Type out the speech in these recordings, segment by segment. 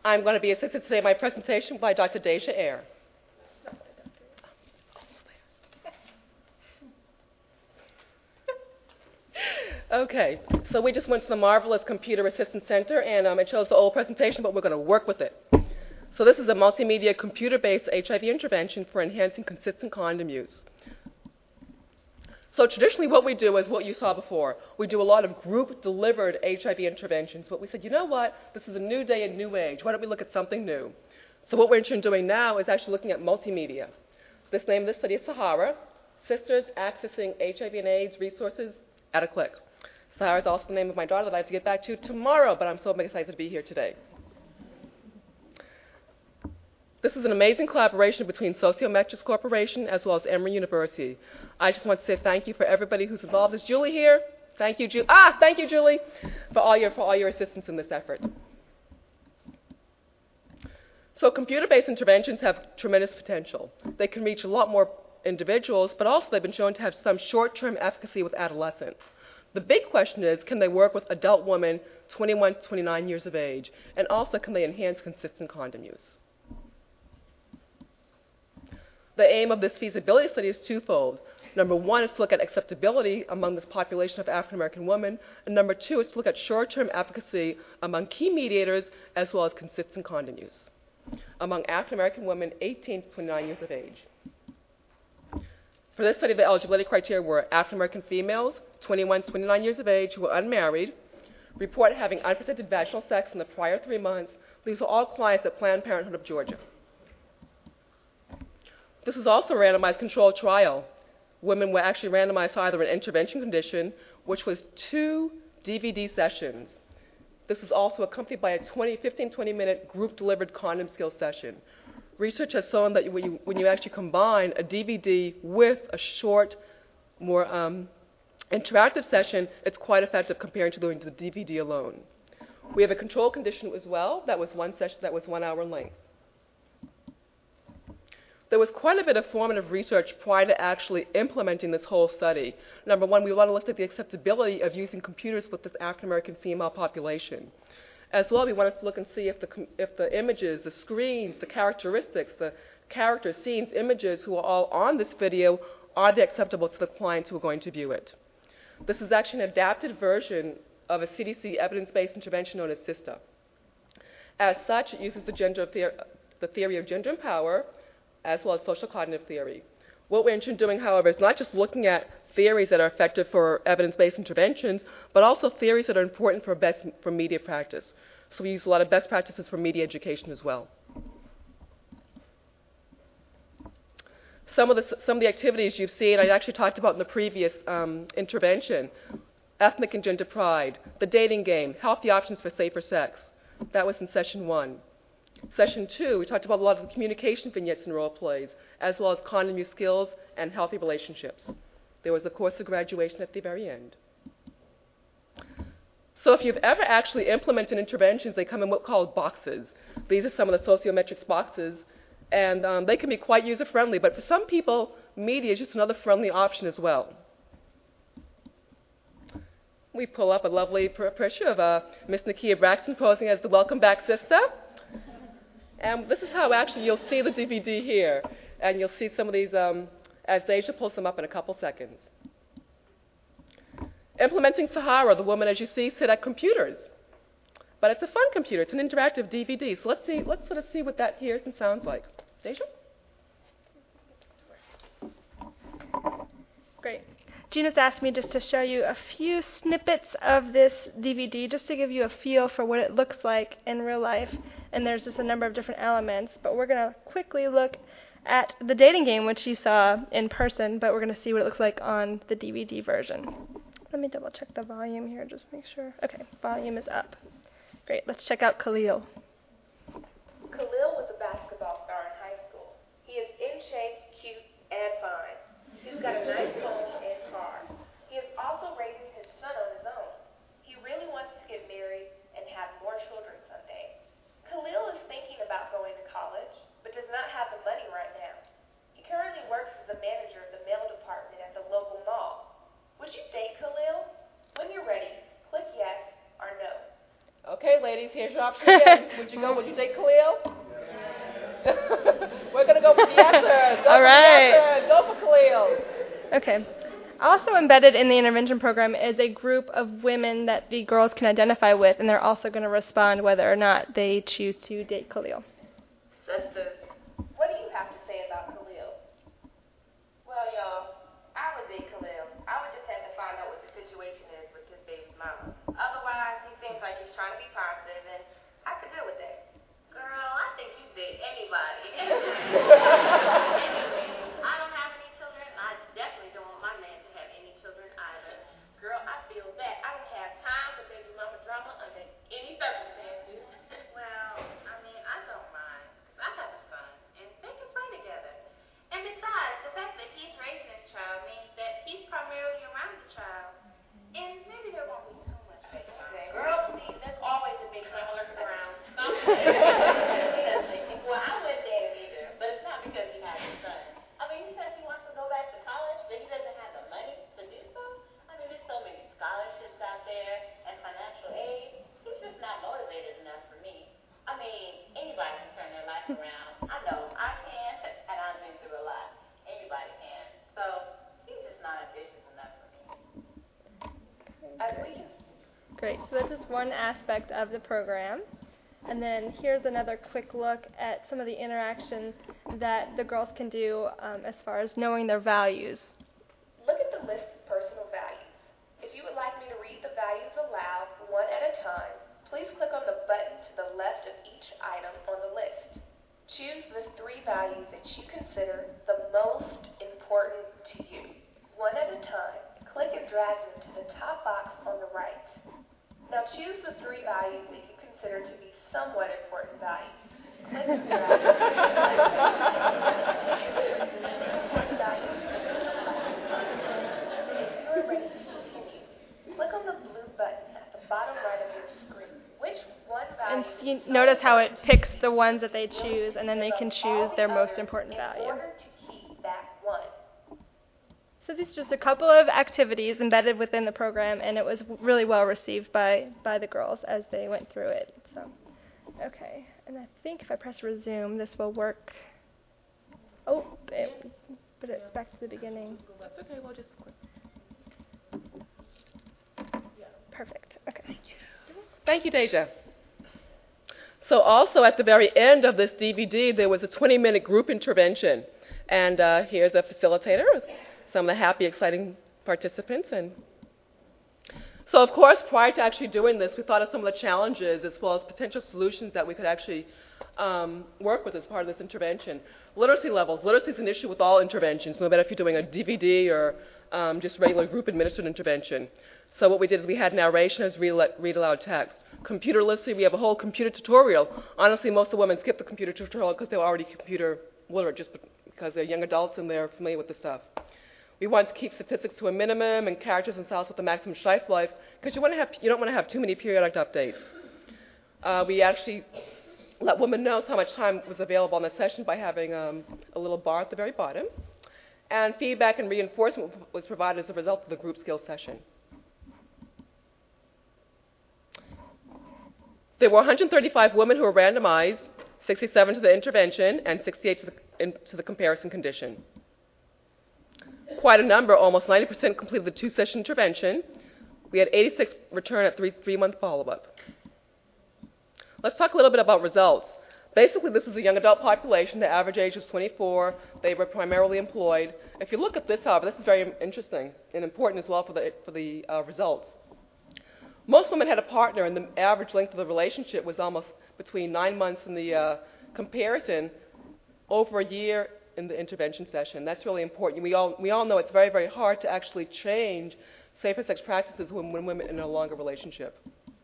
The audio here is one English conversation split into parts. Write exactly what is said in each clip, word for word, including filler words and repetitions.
I'm going to be assisted today in my presentation by Doctor Deja Ayer. Okay, so we just went to the marvelous Computer Assistance Center, and um, it shows the old presentation, but we're going to work with it. So this is a multimedia computer-based H I V intervention for enhancing consistent condom use. So traditionally what we do is what you saw before. We do a lot of group-delivered H I V interventions, but we said, you know what, this is a new day and new age. Why don't we look at something new? So what we're interested in doing now is actually looking at multimedia. This name of this study is Sahara, Sisters Accessing H I V and AIDS Resources at a Click. Sahara is also the name of my daughter that I have to get back to tomorrow, but I'm so excited to be here today. This is an amazing collaboration between Sociometrics Corporation as well as Emory University. I just want to say thank you for everybody who's involved. Is Julie here? Thank you, Julie. Ah, thank you, Julie, for all your for all your assistance in this effort. So computer-based interventions have tremendous potential. They can reach a lot more individuals, but also they've been shown to have some short-term efficacy with adolescents. The big question is, can they work with adult women twenty-one to twenty-nine years of age? And also, can they enhance consistent condom use? The aim of this feasibility study is twofold. Number one is to look at acceptability among this population of African American women, and number two is to look at short-term efficacy among key mediators as well as consistent condom use among African American women eighteen to twenty-nine years of age. For this study, the eligibility criteria were African American females, twenty-one to twenty-nine years of age, who were unmarried, report having unprotected vaginal sex in the prior three months. These are all clients at Planned Parenthood of Georgia. This is also a randomized controlled trial. Women were actually randomized to either an intervention condition, which was two D V D sessions. This is also accompanied by a twenty, fifteen, twenty minute group-delivered condom skills session. Research has shown that when you, when you actually combine a D V D with a short, more um, interactive session, it's quite effective compared to doing the D V D alone. We have a control condition as well. That was one session that was one hour in length. There was quite a bit of formative research prior to actually implementing this whole study. Number one, we want to look at the acceptability of using computers with this African American female population. As well, we wanted to look and see if the, if the images, the screens, the characteristics, the characters, scenes, images who are all on this video, are they acceptable to the clients who are going to view it. This is actually an adapted version of a C D C evidence-based intervention known as SISTA. As such, it uses the, gender theor the theory of gender and power, as well as social cognitive theory. What we're interested in doing, however, is not just looking at theories that are effective for evidence-based interventions, but also theories that are important for, best, for media practice. So we use a lot of best practices for media education as well. Some of the, some of the activities you've seen, I actually talked about in the previous um, intervention. Ethnic and gender pride, the dating game, healthy options for safer sex. That was in session one. Session two, we talked about a lot of the communication vignettes and role plays, as well as condom use skills and healthy relationships. There was a course of graduation at the very end. So if you've ever actually implemented interventions, they come in what's called boxes. These are some of the sociometrics boxes, and um, they can be quite user-friendly, but for some people, media is just another friendly option as well. We pull up a lovely picture of uh, Miss Nakia Braxton posing as the Welcome Back Sister. And this is how actually you'll see the D V D here. And you'll see some of these um, as Deja pulls them up in a couple seconds. Implementing Sahara, the woman, as you see, sit at computers. But it's a fun computer. It's an interactive D V D. So let's see, let's sort of see what that hears and sounds like. Deja? Great. Gina's asked me just to show you a few snippets of this D V D just to give you a feel for what it looks like in real life. And there's just a number of different elements. But we're going to quickly look at the dating game, which you saw in person, but we're going to see what it looks like on the D V D version. Let me double check the volume here, just make sure. Okay, volume is up. Great, let's check out Khalil. Khalil was a basketball star in high school. He is in shape, cute, and fine. He's got a nice home and car. He is also raising his son on his own. He really wants to get married and have more children someday. Khalil is thinking about going to college, but does not have the money right now. He currently works as a manager of the mail department at the local mall. Would you date Khalil? When you're ready, click yes or no. Okay, ladies, here's your option again. Would you go? Would you date Khalil? We're going to go for the answers. Go All for right. the answers. Go for Khalil. Okay. Also embedded in the intervention program is a group of women that the girls can identify with, and they're also going to respond whether or not they choose to date Khalil. Sisters, what do you have to say about Khalil? Well, y'all, I would date Khalil. I would just have to find out what the situation is with his baby mama. Otherwise, he seems like he's trying to be positive, and I could deal with that. Girl, I think you date anybody. Anyway, I don't have any children, and I definitely don't want my man to have any children either. Girl, I feel that I don't have time for baby mama drama under any circumstances. Well, I mean, I don't mind. I have a son, and they can play together. And besides, the fact that he's raising this child means that he's primarily around the child. And maybe there won't be too much baby mama. Girl, please, there's always a big mama lurking around. Stop it. Well, I wouldn't date him either, but it's not because he has a son. I mean, he says he wants to go back to college, but he doesn't have the money to do so. I mean, there's so many scholarships out there and financial aid. He's just not motivated enough for me. I mean, anybody can turn their life around. I know I can, and I've been through a lot. Anybody can. So, he's just not ambitious enough for me. As we can. Great. So that's just one aspect of the program. And then here's another quick look at some of the interaction that the girls can do um, as far as knowing their values. Look at the list of personal values. If you would like me to read the values aloud, one at a time, please click on the button to the left of each item on the list. Choose the three values that you consider the most important to you. One at a time, click and drag them to the top box on the right. Now choose the three values that you consider to be somewhat important values. Click and drag them to the important values. If you are ready to continue, click on the blue button at the bottom right of your screen. Which one value? And you notice how it picks the ones that they choose, and then they can choose their most important value. In order to keep that one. So these are just a couple of activities embedded within the program, and it was really well received by, by the girls as they went through it. So, okay, and I think if I press resume, this will work. Oh, it, but it's back to the beginning. That's okay. We'll just click. Perfect. Okay. Thank you. Thank you, Deja. So also at the very end of this D V D, there was a twenty-minute group intervention. And uh, here's a facilitator with some of the happy, exciting participants. And so, of course, prior to actually doing this, we thought of some of the challenges as well as potential solutions that we could actually um, work with as part of this intervention. Literacy levels. Literacy is an issue with all interventions, no matter if you're doing a D V D or um, just regular group-administered intervention. So what we did is we had narration as read, read aloud text. Computer literacy, we have a whole computer tutorial. Honestly, most of the women skip the computer tutorial because they're already computer literate, just because they're young adults and they're familiar with the stuff. We want to keep statistics to a minimum and characters and styles with the maximum shelf life because you, want to have, you don't want to have too many periodic updates. Uh, we actually let women know how much time was available on the session by having um, a little bar at the very bottom. And feedback and reinforcement was provided as a result of the group skills session. There were one hundred thirty-five women who were randomized, sixty-seven to the intervention and sixty-eight to the, in, to the comparison condition. Quite a number, almost ninety percent completed the two-session intervention. We had eighty-six return at three, three-month follow-up. Let's talk a little bit about results. Basically, this is a young adult population. The average age was twenty-four. They were primarily employed. If you look at this, however, this is very interesting and important as well for the, for the uh, results. Most women had a partner, and the average length of the relationship was almost between nine months in the uh, comparison, over a year in the intervention session. That's really important. We all, we all know it's very, very hard to actually change safer-sex practices when, when women are in a longer relationship.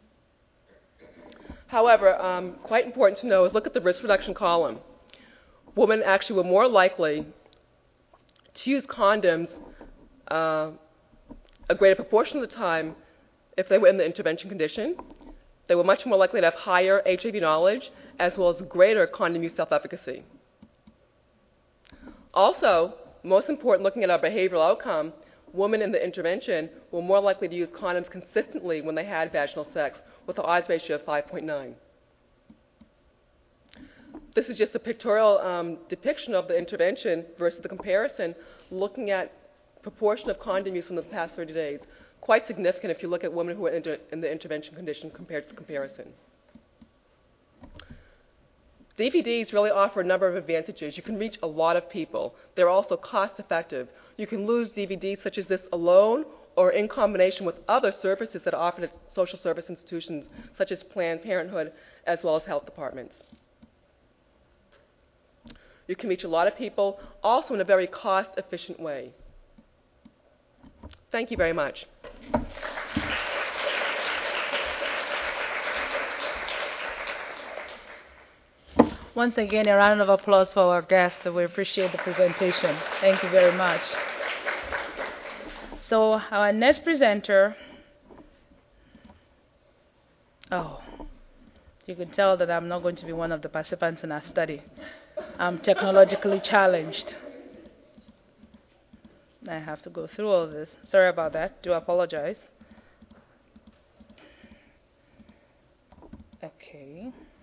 However, um, quite important to know is look at the risk reduction column. Women actually were more likely to use condoms uh, a greater proportion of the time if they were in the intervention condition. They were much more likely to have higher H I V knowledge as well as greater condom use self-efficacy. Also, most important, looking at our behavioral outcome, women in the intervention were more likely to use condoms consistently when they had vaginal sex, with an odds ratio of five point nine. This is just a pictorial um, depiction of the intervention versus the comparison, looking at proportion of condom use in the past thirty days. Quite significant if you look at women who are inter in the intervention condition compared to the comparison. D V Ds really offer a number of advantages. You can reach a lot of people. They're also cost effective. You can lose D V Ds such as this alone or in combination with other services that are offered at social service institutions such as Planned Parenthood as well as health departments. You can reach a lot of people, also in a very cost efficient way. Thank you very much. Once again, a round of applause for our guests. We appreciate the presentation. Thank you very much. So our next presenter, oh, you can tell that I'm not going to be one of the participants in our study. I'm technologically challenged. I have to go through all this. Sorry about that. Do apologize. Okay.